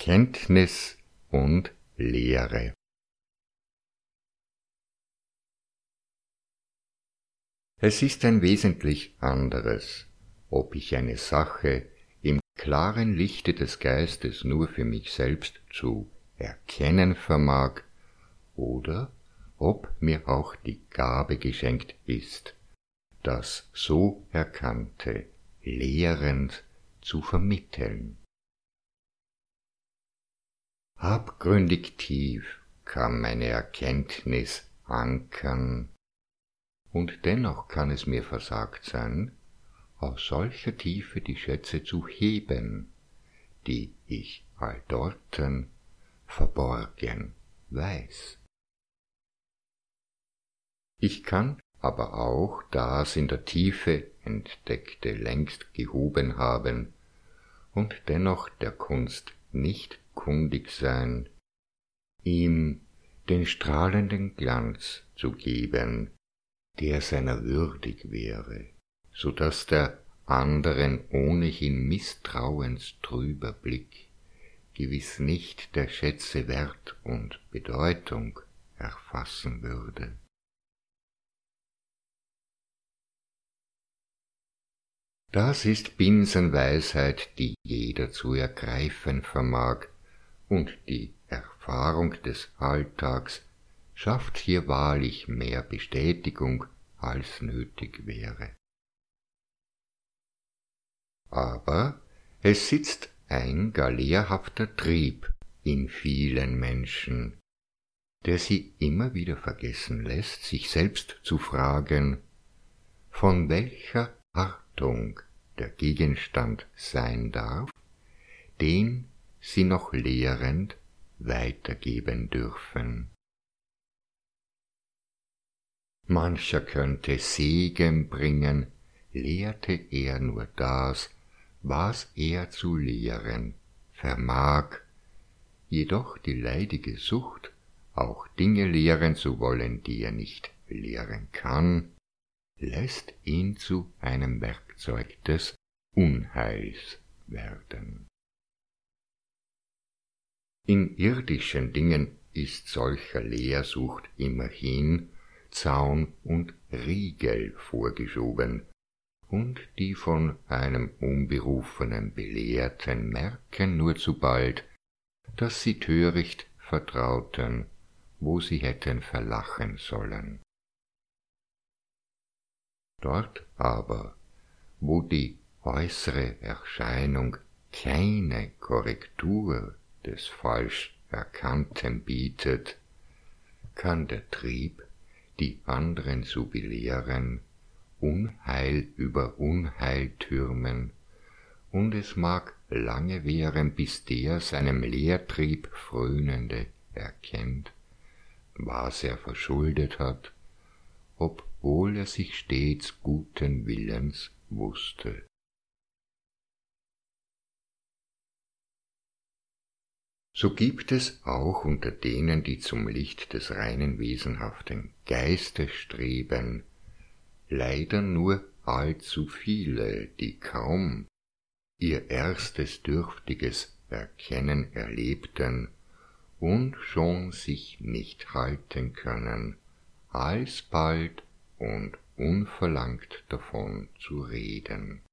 Erkenntnis und Lehre. Es ist ein wesentlich anderes, ob ich eine Sache im klaren Lichte des Geistes nur für mich selbst zu erkennen vermag, oder ob mir auch die Gabe geschenkt ist, das so Erkannte lehrend zu vermitteln. Abgründig tief kann meine Erkenntnis ankern, und dennoch kann es mir versagt sein, aus solcher Tiefe die Schätze zu heben, die ich alldorten verborgen weiß. Ich kann aber auch das in der Tiefe Entdeckte längst gehoben haben und dennoch der Kunst nicht kundig sein, ihm den strahlenden Glanz zu geben, der seiner würdig wäre, so daß der anderen ohnehin misstrauenstrüber Blick gewiss nicht der Schätze Wert und Bedeutung erfassen würde. Das ist Binsenweisheit, die jeder zu ergreifen vermag, und die Erfahrung des Alltags schafft hier wahrlich mehr Bestätigung, als nötig wäre. Aber es sitzt ein gar lehrhafter Trieb in vielen Menschen, der sie immer wieder vergessen lässt, sich selbst zu fragen, von welcher Artung der Gegenstand sein darf, den sie noch lehrend weitergeben dürfen. Mancher könnte Segen bringen, lehrte er nur das, was er zu lehren vermag, jedoch die leidige Sucht, auch Dinge lehren zu wollen, die er nicht lehren kann, lässt ihn zu einem Werkzeug des Unheils werden. In irdischen Dingen ist solcher Lehrsucht immerhin Zaun und Riegel vorgeschoben, und die von einem unberufenen Belehrten merken nur zu bald, dass sie töricht vertrauten, wo sie hätten verlachen sollen. Dort aber, wo die äußere Erscheinung keine Korrektur des falsch Erkannten bietet, kann der Trieb, die anderen zu belehren, Unheil über Unheil türmen, und es mag lange währen, bis der seinem Lehrtrieb Frönende erkennt, was er verschuldet hat, obwohl er sich stets guten Willens wusste. So gibt es auch unter denen, die zum Licht des reinen wesenhaften Geistes streben, leider nur allzu viele, die kaum ihr erstes dürftiges Erkennen erlebten und schon sich nicht halten können, alsbald und unverlangt davon zu reden.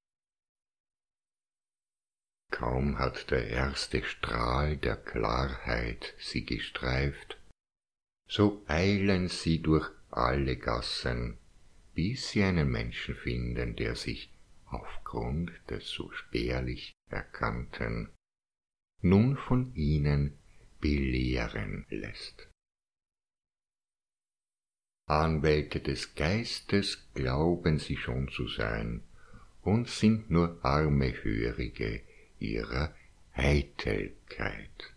Kaum hat der erste Strahl der Klarheit sie gestreift, so eilen sie durch alle Gassen, bis sie einen Menschen finden, der sich aufgrund des so spärlich Erkannten nun von ihnen belehren lässt. Anwälte des Geistes glauben sie schon zu sein und sind nur arme Hörige ihrer Eitelkeit.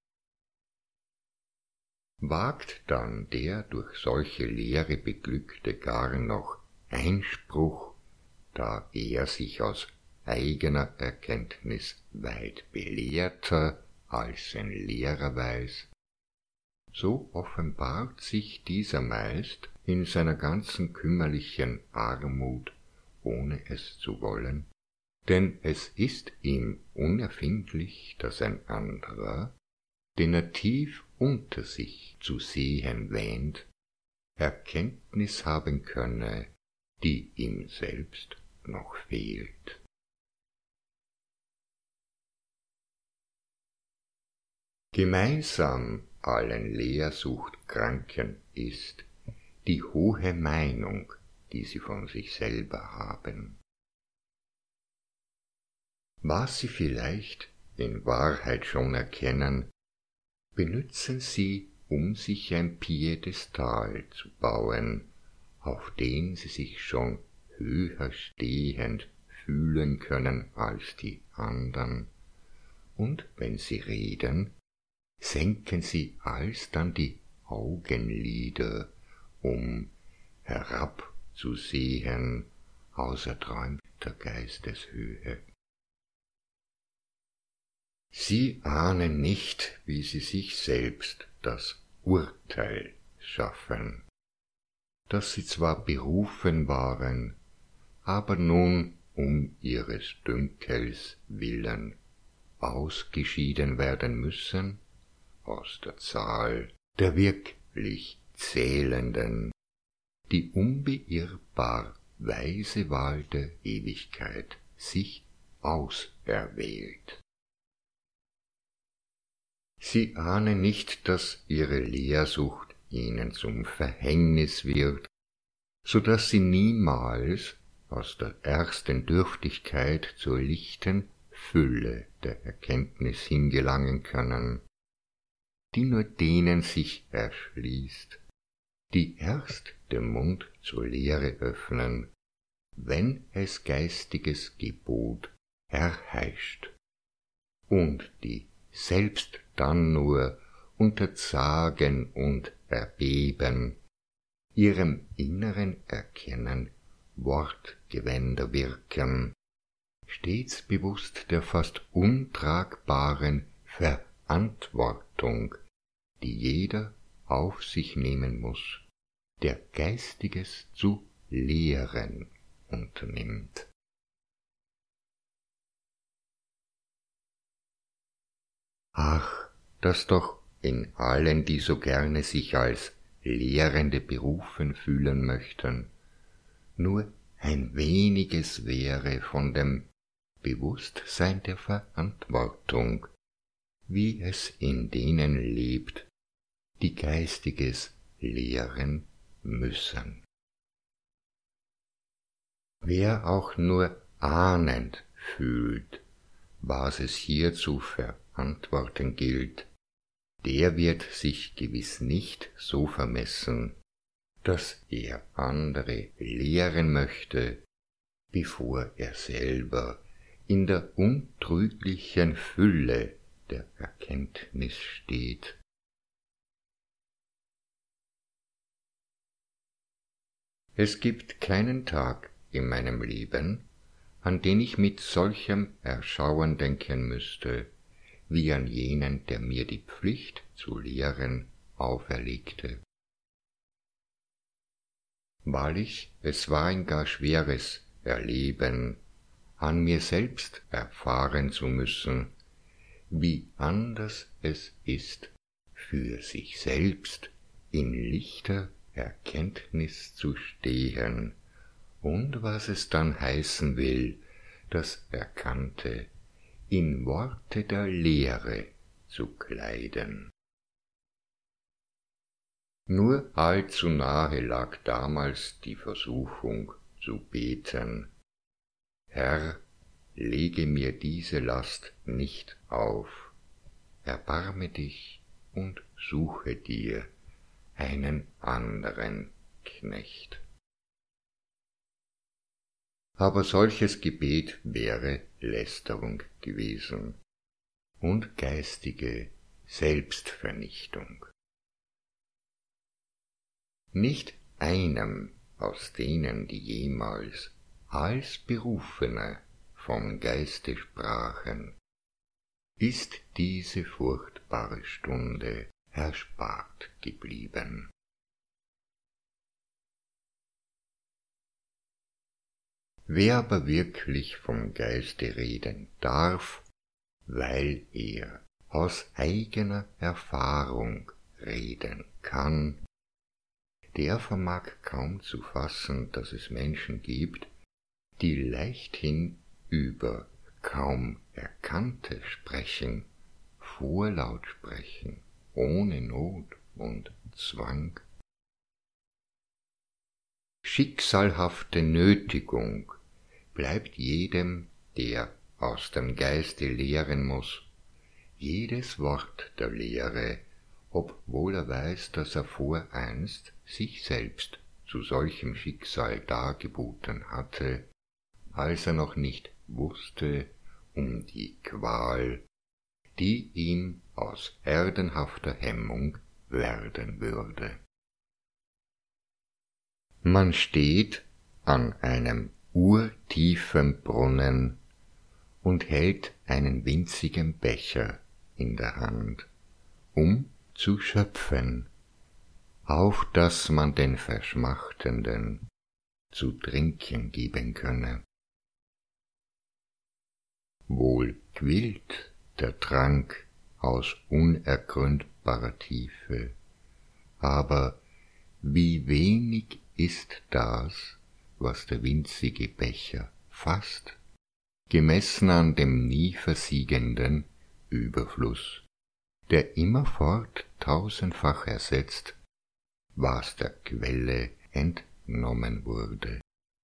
Wagt dann der durch solche Lehre Beglückte gar noch Einspruch, da er sich aus eigener Erkenntnis weit belehrter als ein Lehrer weiß, so offenbart sich dieser meist in seiner ganzen kümmerlichen Armut, ohne es zu wollen, denn es ist ihm unerfindlich, dass ein anderer, den er tief unter sich zu sehen wähnt, Erkenntnis haben könne, die ihm selbst noch fehlt. Gemeinsam allen Lehrsuchtkranken ist die hohe Meinung, die sie von sich selber haben. Was sie vielleicht in Wahrheit schon erkennen, benützen sie, um sich ein Piedestal zu bauen, auf den sie sich schon höher stehend fühlen können als die andern, und wenn sie reden, senken sie alsdann die Augenlider, um herabzusehen aus erträumter Geisteshöhe. Sie ahnen nicht, wie sie sich selbst das Urteil schaffen, dass sie zwar berufen waren, aber nun um ihres Dünkels willen ausgeschieden werden müssen aus der Zahl der wirklich Zählenden, die unbeirrbar weise Wahl der Ewigkeit sich auserwählt. Sie ahnen nicht, dass ihre Lehrsucht ihnen zum Verhängnis wird, so dass sie niemals aus der ersten Dürftigkeit zur lichten Fülle der Erkenntnis hingelangen können, die nur denen sich erschließt, die erst den Mund zur Lehre öffnen, wenn es geistiges Gebot erheischt, und die selbst dann nur unter Zagen und Erbeben, ihrem inneren Erkennen Wortgewänder wirken, stets bewusst der fast untragbaren Verantwortung, die jeder auf sich nehmen muß, der Geistiges zu lehren unternimmt. Ach, dass doch in allen, die so gerne sich als Lehrende berufen fühlen möchten, nur ein weniges wäre von dem Bewusstsein der Verantwortung, wie es in denen lebt, die Geistiges lehren müssen. Wer auch nur ahnend fühlt, was es hier zu verantworten gilt, der wird sich gewiss nicht so vermessen, dass er andere lehren möchte, bevor er selber in der untrüglichen Fülle der Erkenntnis steht. Es gibt keinen Tag in meinem Leben, an den ich mit solchem Erschauen denken müsste, wie an jenen, der mir die Pflicht zu lehren auferlegte. Wahrlich, es war ein gar schweres Erleben, an mir selbst erfahren zu müssen, wie anders es ist, für sich selbst in lichter Erkenntnis zu stehen, und was es dann heißen will, das Erkannte in Worte der Lehre zu kleiden. Nur allzu nahe lag damals die Versuchung zu beten: Herr, lege mir diese Last nicht auf, erbarme dich und suche dir einen anderen Knecht. Aber solches Gebet wäre Lästerung gewesen und geistige Selbstvernichtung. Nicht einem aus denen, die jemals als Berufene vom Geiste sprachen, ist diese furchtbare Stunde erspart geblieben. Wer aber wirklich vom Geiste reden darf, weil er aus eigener Erfahrung reden kann, der vermag kaum zu fassen, dass es Menschen gibt, die leichthin über kaum Erkannte sprechen, vorlaut sprechen, ohne Not und Zwang. Schicksalhafte Nötigung bleibt jedem, der aus dem Geiste lehren muß, jedes Wort der Lehre, obwohl er weiß, dass er voreinst sich selbst zu solchem Schicksal dargeboten hatte, als er noch nicht wusste um die Qual, die ihm aus erdenhafter Hemmung werden würde. Man steht an einem urtiefen Brunnen und hält einen winzigen Becher in der Hand, um zu schöpfen, auf dass man den Verschmachtenden zu trinken geben könne. Wohl quillt der Trank aus unergründbarer Tiefe, aber wie wenig ist das, was der winzige Becher fasst, gemessen an dem nie versiegenden Überfluss, der immerfort tausendfach ersetzt, was der Quelle entnommen wurde.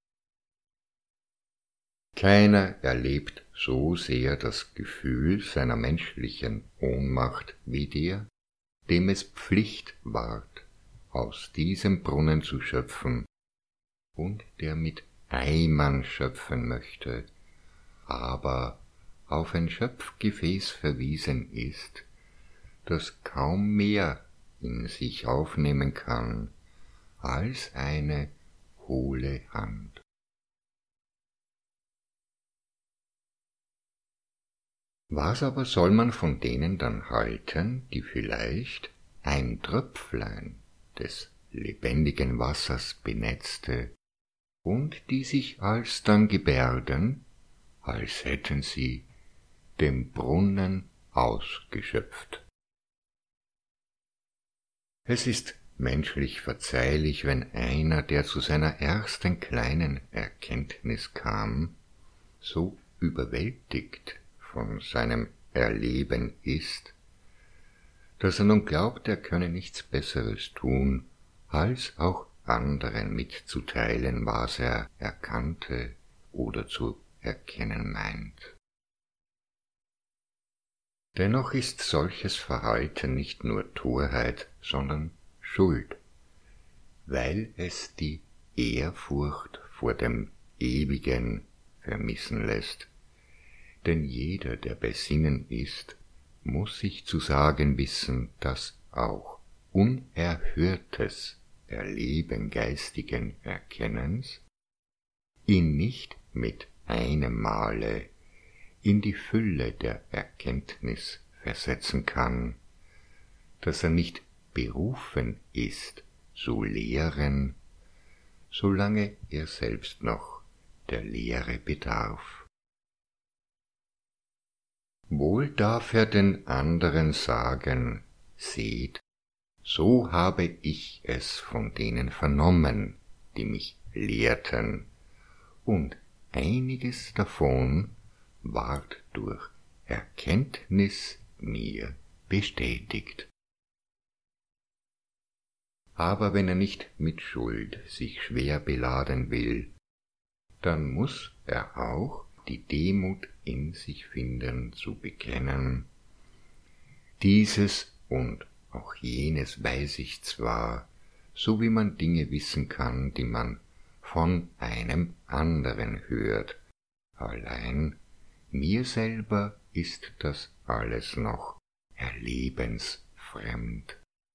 Keiner erlebt so sehr das Gefühl seiner menschlichen Ohnmacht wie der, dem es Pflicht ward, aus diesem Brunnen zu schöpfen und der mit Eimern schöpfen möchte, aber auf ein Schöpfgefäß verwiesen ist, das kaum mehr in sich aufnehmen kann als eine hohle Hand. Was aber soll man von denen dann halten, die vielleicht ein Tröpflein des lebendigen Wassers benetzte und die sich alsdann gebärden, als hätten sie den Brunnen ausgeschöpft? Es ist menschlich verzeihlich, wenn einer, der zu seiner ersten kleinen Erkenntnis kam, so überwältigt von seinem Erleben ist, dass er nun glaubt, er könne nichts Besseres tun, als auch anderen mitzuteilen, was er erkannte oder zu erkennen meint. Dennoch ist solches Verhalten nicht nur Torheit, sondern Schuld, weil es die Ehrfurcht vor dem Ewigen vermissen lässt. Denn jeder, der besinnen ist, muß sich zu sagen wissen, dass auch unerhörtes Erleben geistigen Erkennens ihn nicht mit einem Male in die Fülle der Erkenntnis versetzen kann, dass er nicht berufen ist zu lehren, solange er selbst noch der Lehre bedarf. Wohl darf er den anderen sagen, seht, so habe ich es von denen vernommen, die mich lehrten, und einiges davon ward durch Erkenntnis mir bestätigt. Aber wenn er nicht mit Schuld sich schwer beladen will, dann muß er auch die Demut in sich finden, zu bekennen, dieses und auch jenes weiß ich zwar, so wie man Dinge wissen kann, die man von einem anderen hört, allein mir selber ist das alles noch erlebensfremd.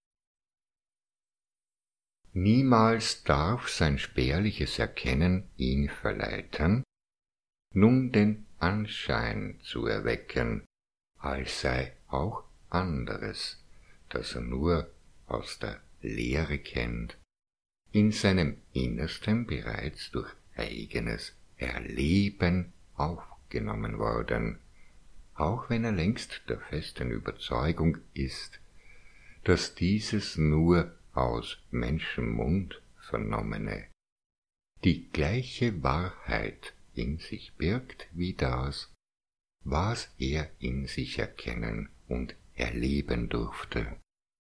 Niemals darf sein spärliches Erkennen ihn verleiten, nun den Anschein zu erwecken, als sei auch anderes, das er nur aus der Lehre kennt, in seinem Innersten bereits durch eigenes Erleben aufgenommen worden, auch wenn er längst der festen Überzeugung ist, dass dieses nur aus Menschenmund vernommene die gleiche Wahrheit in sich birgt wie das, was er in sich erkennen und erleben durfte.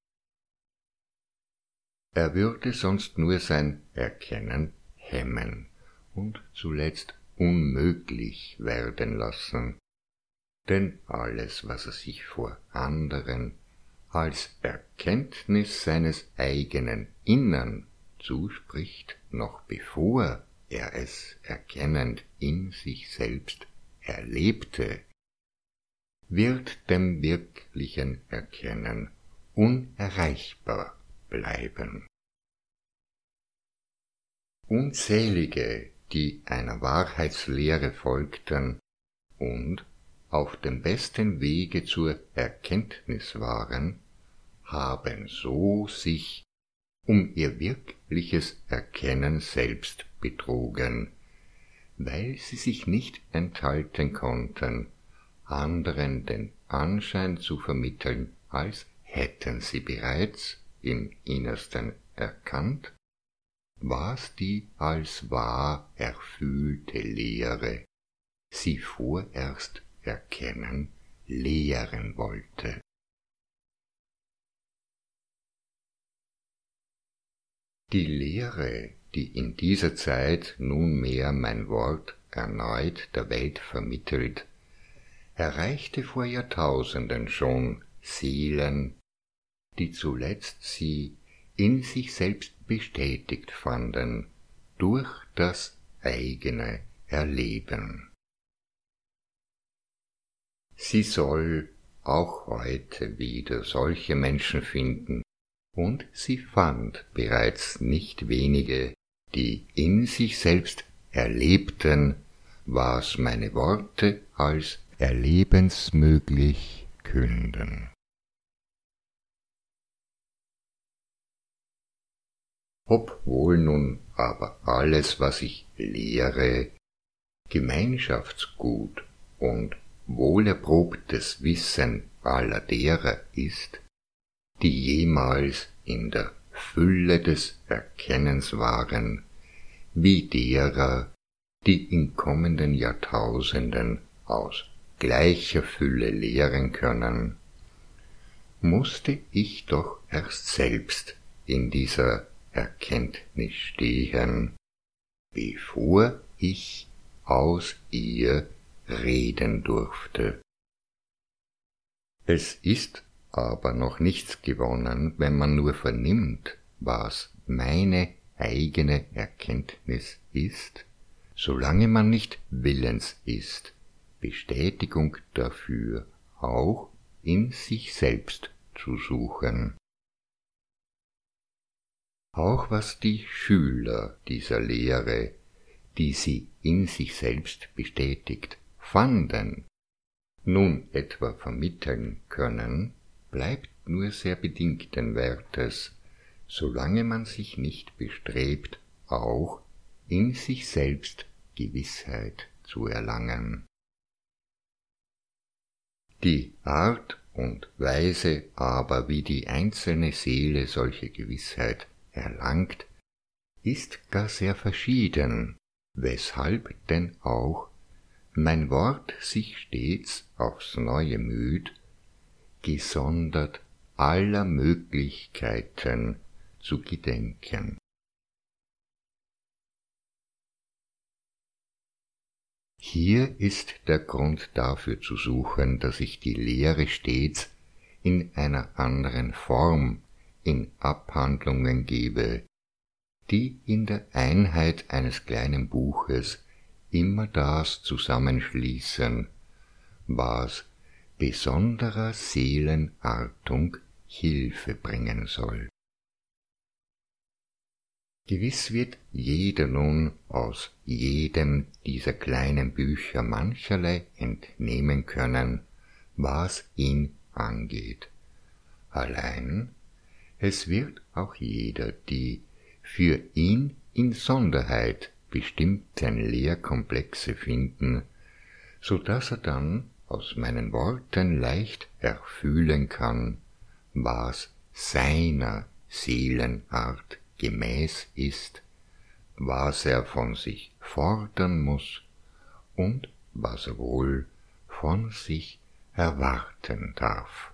Er würde sonst nur sein Erkennen hemmen und zuletzt unmöglich werden lassen, denn alles, was er sich vor anderen als Erkenntnis seines eigenen Innern zuspricht, noch bevor er es erkennend in sich selbst erlebte, wird dem wirklichen Erkennen unerreichbar bleiben. Unzählige, die einer Wahrheitslehre folgten und auf dem besten Wege zur Erkenntnis waren, haben so sich um ihr wirkliches Erkennen selbst betrogen, weil sie sich nicht enthalten konnten, anderen den Anschein zu vermitteln, als hätten sie bereits im Innersten erkannt, was die als wahr erfüllte Lehre sie vorerst erkennen, lehren wollte. Die Lehre, die in dieser Zeit nunmehr mein Wort erneut der Welt vermittelt, erreichte vor Jahrtausenden schon Seelen, die zuletzt sie in sich selbst bestätigt fanden durch das eigene Erleben. Sie soll auch heute wieder solche Menschen finden, und sie fand bereits nicht wenige, die in sich selbst erlebten, was meine Worte als erlebensmöglich künden. Obwohl nun aber alles, was ich lehre, Gemeinschaftsgut und wohlerprobtes Wissen aller derer ist, die jemals in der Fülle des Erkennens waren, wie derer, die in kommenden Jahrtausenden aus gleicher Fülle lehren können, musste ich doch erst selbst in dieser Erkenntnis stehen, bevor ich aus ihr reden durfte. Es ist aber noch nichts gewonnen, wenn man nur vernimmt, was meine eigene Erkenntnis ist, solange man nicht willens ist, Bestätigung dafür auch in sich selbst zu suchen. Auch was die Schüler dieser Lehre, die sie in sich selbst bestätigt fanden, nun etwa vermitteln können, bleibt nur sehr bedingten Wertes, solange man sich nicht bestrebt, auch in sich selbst Gewissheit zu erlangen. Die Art und Weise aber, wie die einzelne Seele solche Gewissheit erlangt, ist gar sehr verschieden, weshalb denn auch mein Wort sich stets aufs Neue müht, gesondert aller Möglichkeiten zu gedenken. Hier ist der Grund dafür zu suchen, dass ich die Lehre stets in einer anderen Form in Abhandlungen gebe, die in der Einheit eines kleinen Buches immer das zusammenschließen, was besonderer Seelenartung Hilfe bringen soll. Gewiss wird jeder nun aus jedem dieser kleinen Bücher mancherlei entnehmen können, was ihn angeht. Allein, es wird auch jeder die für ihn Insonderheit bestimmten Lehrkomplexe finden, so dass er dann aus meinen Worten leicht erfühlen kann, was seiner Seelenart gemäß ist, was er von sich fordern muß und was er wohl von sich erwarten darf.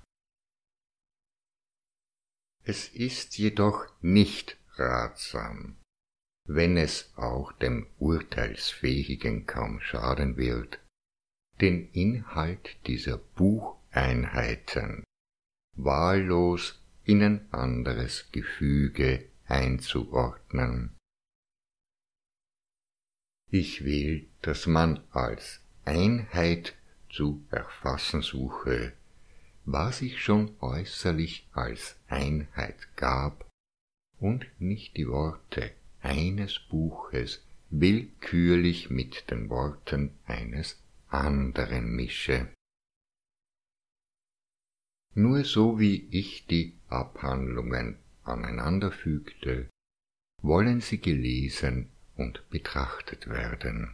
Es ist jedoch nicht ratsam, wenn es auch dem Urteilsfähigen kaum schaden wird, den Inhalt dieser Bucheinheiten wahllos in ein anderes Gefüge einzuordnen. Ich will, dass man als Einheit zu erfassen suche, was sich schon äußerlich als Einheit gab, und nicht die Worte eines Buches willkürlich mit den Worten eines anderen mische. Nur so wie ich die Abhandlungen aneinander fügte, wollen sie gelesen und betrachtet werden.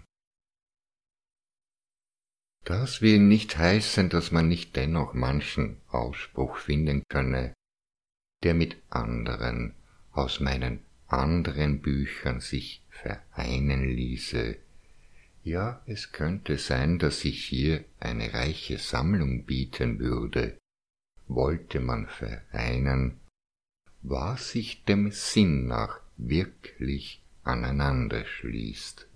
Das will nicht heißen, dass man nicht dennoch manchen Ausspruch finden könne, der mit anderen aus meinen anderen Büchern sich vereinen ließe. Ja, es könnte sein, dass sich hier eine reiche Sammlung bieten würde, wollte man vereinen, was sich dem Sinn nach wirklich aneinander schließt.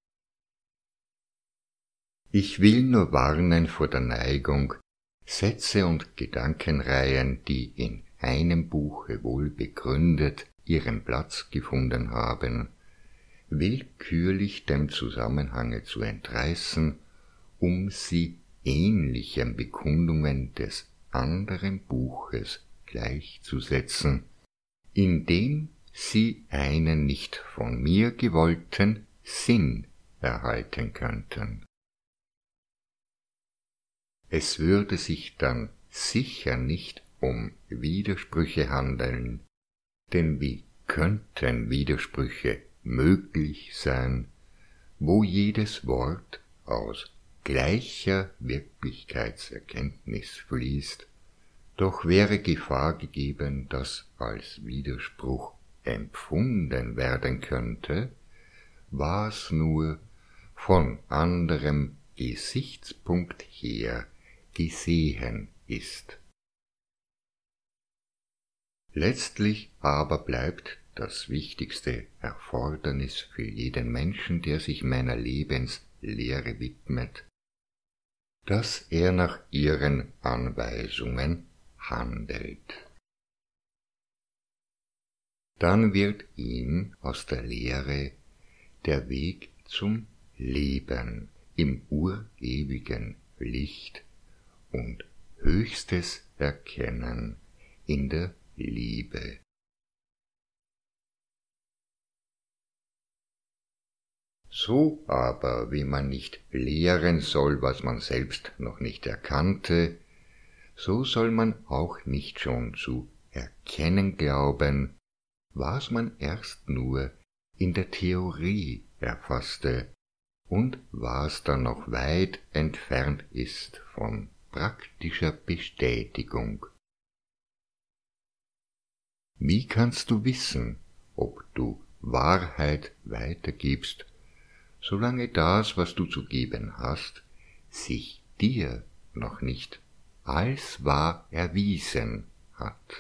Ich will nur warnen vor der Neigung, Sätze und Gedankenreihen, die in einem Buche wohl begründet ihren Platz gefunden haben, willkürlich dem Zusammenhange zu entreißen, um sie ähnlichen Bekundungen des anderen Buches gleichzusetzen, indem sie einen nicht von mir gewollten Sinn erhalten könnten. Es würde sich dann sicher nicht um Widersprüche handeln, denn wie könnten Widersprüche möglich sein, wo jedes Wort aus gleicher Wirklichkeitserkenntnis fließt, doch wäre Gefahr gegeben, dass als Widerspruch empfunden werden könnte, was nur von anderem Gesichtspunkt her gesehen ist. Letztlich aber bleibt das wichtigste Erfordernis für jeden Menschen, der sich meiner Lebenslehre widmet, dass er nach ihren Anweisungen handelt. Dann wird ihm aus der Lehre der Weg zum Leben im urewigen Licht und höchstes Erkennen in der Liebe. So aber, wie man nicht lehren soll, was man selbst noch nicht erkannte, so soll man auch nicht schon zu erkennen glauben, was man erst nur in der Theorie erfasste und was dann noch weit entfernt ist von praktischer Bestätigung. Wie kannst du wissen, ob du Wahrheit weitergibst, solange das, was du zu geben hast, sich dir noch nicht als wahr erwiesen hat?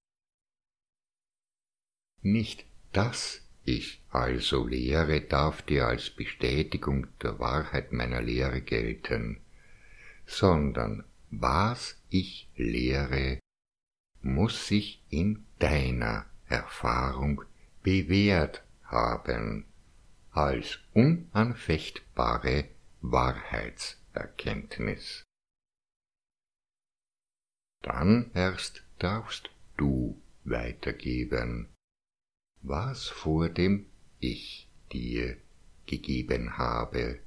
Nicht dass ich also lehre, darf dir als Bestätigung der Wahrheit meiner Lehre gelten, sondern was ich lehre, muss sich in deiner Erfahrung bewährt haben als unanfechtbare Wahrheitserkenntnis. Dann erst darfst du weitergeben, was vor dem Ich dir gegeben habe.